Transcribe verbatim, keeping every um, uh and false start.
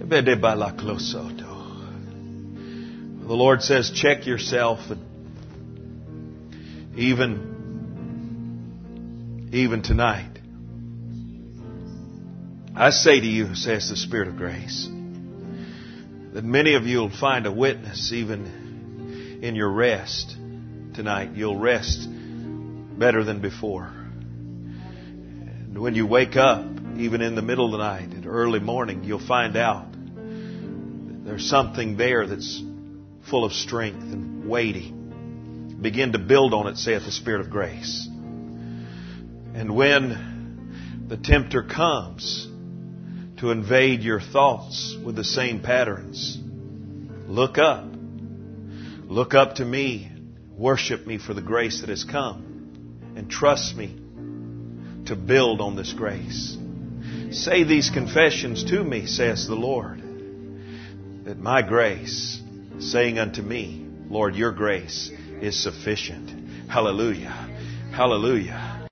The Lord says, check yourself. And even, even tonight, I say to you, says the Spirit of grace, that many of you will find a witness even in your rest tonight. You'll rest better than before. And when you wake up, even in the middle of the night, at early morning, you'll find out that there's something there that's full of strength and weighty. Begin to build on it, saith the Spirit of grace. And when the tempter comes to invade your thoughts with the same patterns, look up. Look up to me. Worship me for the grace that has come. And trust me to build on this grace. Say these confessions to me, says the Lord, that my grace, saying unto me, Lord, your grace is sufficient. Hallelujah. Hallelujah.